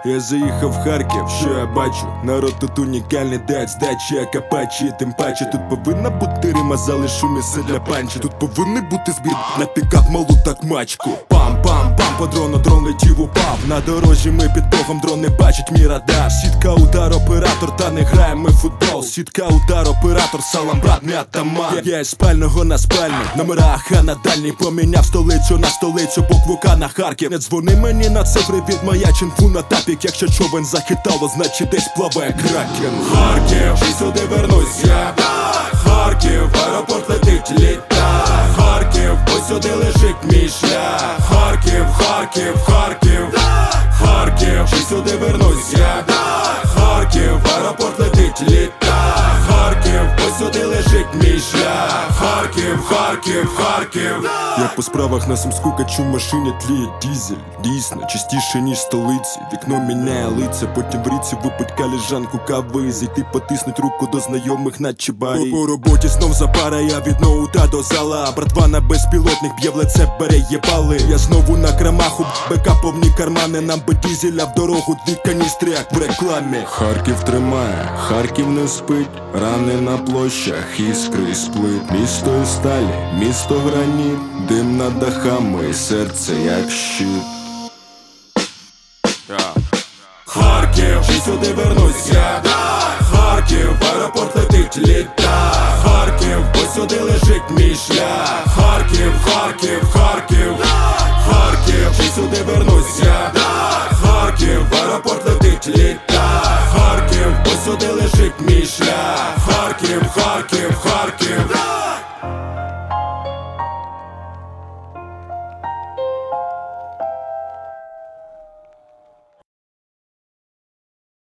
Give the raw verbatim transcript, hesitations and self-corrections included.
Я заїхав в Харків, що я бачу? Народ тут унікальний, дать здачі, як апачі. Тим паче тут повинна бути рима, залишу місце для панчі. Тут повинен бути збір на пікап, малу так мачку. Пам-пам-пам, по дрону дрон летів, упав. На дорожі ми під Богом, дрон не бачить мій радар. Сітка, удар, оператор, та не граємо ми в футбол. Сітка, удар, оператор, салам, брат, не атаман. Я із спального на спальну, номера аха на дальній. Поміняв столицю на столицю, букву К на Харків. Не дзвони мені на цифри від моя чинфу на тапік. Якщо човен захитало, значить десь плаває кракен. Харків, і сюди вернусь я. Харків, аеропорт летить літа. Харків, ось сюди лежить мій шлях. Харків, Харків, Харків. Харків, і сюди вернусь я. Харків, аеропорт летить літа. Харків, ось сюди лежить мій шлях. Харків, Харків, Харків. Я по справах на Сумську качу в машині, тліє дізель. Дійсно, частіше ніж столиці. Вікно міняє лиця, потім в ріці випить каліжанку кави. Зайти потиснуть руку до знайомих, наче барі. По роботі знов запара, я від ноута до зала. Братва на безпілотних б'є в лице, бере єбали. Я знову на крамаху, бека повні кармани. Нам би дізеля в дорогу, дві каністри, як в рекламі. Харків тримає, Харків не спить. Рани на площах, іскри сплит. Місто із сталі, місто граніт. Дим над дахами, серце як щит. Харків, і сюди вернусь я. Харків, аеропорт летить літа. Харків, ось сюди лежить мій шлях. Харків, Харків, Харків. Харків, і сюди вернусь я. Харків, аеропорт летить літа. Харків, ось сюди лежить мій шлях. Харків, Харків, Харків.